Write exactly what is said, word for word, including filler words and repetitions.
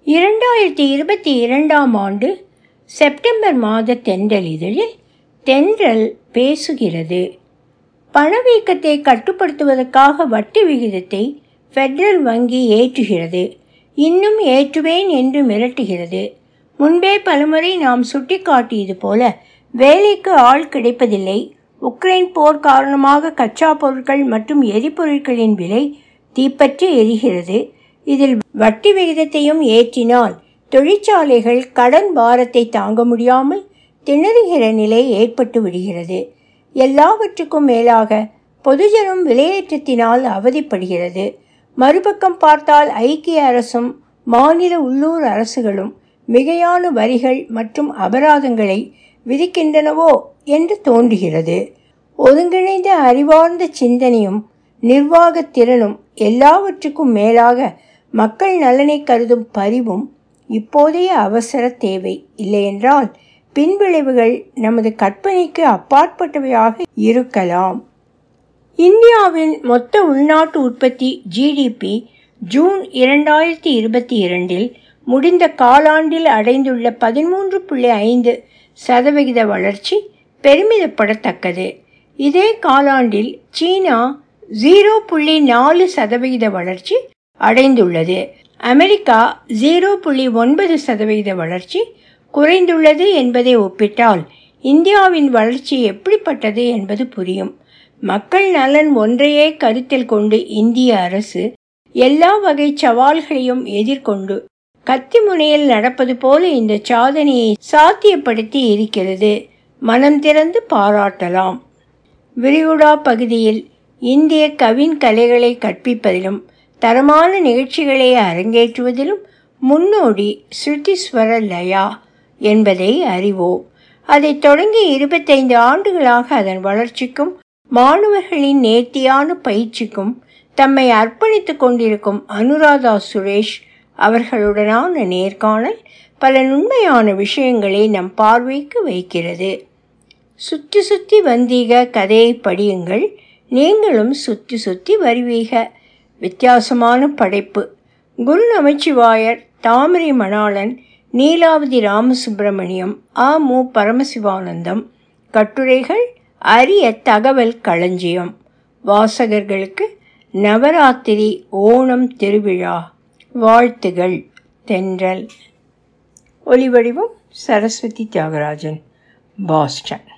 இரண்டாயிரத்தி இருபத்தி இரண்டாம் ஆண்டு செப்டம்பர் மாத தென்றல் இதழில் தென்றல் பேசுகிறது. பணவீக்கத்தை கட்டுப்படுத்துவதற்காக வட்டி விகிதத்தை ஃபெடரல் வங்கி ஏற்றுகிறது. இன்னும் ஏற்றுவேன் என்று மிரட்டுகிறது. முன்பே பலமுறை நாம் சுட்டிக்காட்டியது போல வேலைக்கு ஆள் கிடைப்பதில்லை. உக்ரைன் போர் காரணமாக கச்சா பொருட்கள் மற்றும் எரிபொருட்களின் விலை தீப்பற்றி எரிகிறது. இதில் வட்டி விகிதத்தையும் ஏற்றினால் தொழிற்சாலைகள் கடன் பாரத்தை தாங்க முடியாமல் திணறுகிற நிலை ஏற்பட்டு விடுகிறது. எல்லாவற்றுக்கும் மேலாக பொதுஜனம் விலையேற்றத்தினால் அவதிப்படுகிறது. மறுபக்கம் பார்த்தால் ஐக்கிய அரசும் மாநில உள்ளூர் அரசுகளும் மிகையான வரிகள் மற்றும் அபராதங்களை விதிக்கின்றனவோ என்று தோன்றுகிறது. ஒருங்கிணைந்த அறிவார்ந்த சிந்தனையும் நிர்வாகத் திறனும் எல்லாவற்றுக்கும் மேலாக மக்கள் நலனை கருதும் பரிவும் இப்போதைய அவசர தேவை. இல்லையென்றால் பின்விளைவுகள் நமது கற்பனைக்கு அப்பாற்பட்டவையாக இருக்கலாம். இந்தியாவின் மொத்த உள்நாட்டு உற்பத்தி ஜிடிபி ஜூன் இரண்டாயிரத்தி இருபத்தி இரண்டில் முடிந்த காலாண்டில் அடைந்துள்ள பதிமூன்று புள்ளி ஐந்து சதவிகித வளர்ச்சி பெருமிதப்படத்தக்கது. இதே காலாண்டில் சீனா ஜீரோ புள்ளி நாலு சதவிகித வளர்ச்சி அடைந்துள்ளது. அமெரிக்கா ஜீரோ புள்ளி ஒன்பது சதவிகித வளர்ச்சி குறைந்துள்ளது என்பதை ஒப்பிட்டால் இந்தியாவின் வளர்ச்சி எப்படிப்பட்டது என்பது புரியும். மக்கள் நலன் ஒன்றையே கருத்தில் கொண்டு இந்திய அரசு எல்லா வகை சவால்களையும் எதிர்கொண்டு கத்தி முனையில் நடப்பது போல இந்த சாதனையை சாத்தியப்படுத்தி இருக்கிறது. மனம் திறந்து பாராட்டலாம். விரிகுடா பகுதியில் இந்திய கவின் கலைகளை கற்பிப்பதிலும் தரமான நிகழ்ச்சிகளை அரங்கேற்றுவதிலும் முன்னோடி ஸ்ருதிஸ்வர லயா என்பதை அறிவோம். அதை தொடங்கி இருபத்தைந்து ஆண்டுகளாக அதன் வளர்ச்சிக்கும் மாணவர்களின் நேர்த்தியான பயிற்சிக்கும் தம்மை அர்ப்பணித்துக் கொண்டிருக்கும் அனுராதா சுரேஷ் அவர்களுடனான நேர்காணல் பல நுண்மையான விஷயங்களை நம் பார்வைக்கு வைக்கிறது. சுற்றி சுற்றி வந்தீக கதையை படியுங்கள், நீங்களும் சுற்றி சுற்றி வருவீக. வித்தியாசமான படைப்பு. குரு நமச்சிவாயர், தாமரை மணாளன், நீலாவதி ராமசுப்பிரமணியம், ஆ மு பரமசிவானந்தம். கட்டுரைகள் அரிய தகவல் களஞ்சியம். வாசகர்களுக்கு நவராத்திரி ஓணம் திருவிழா வாழ்த்துகள். தென்றல். ஒலிவடிவம் சரஸ்வதி தியாகராஜன், பாஸ்டன்.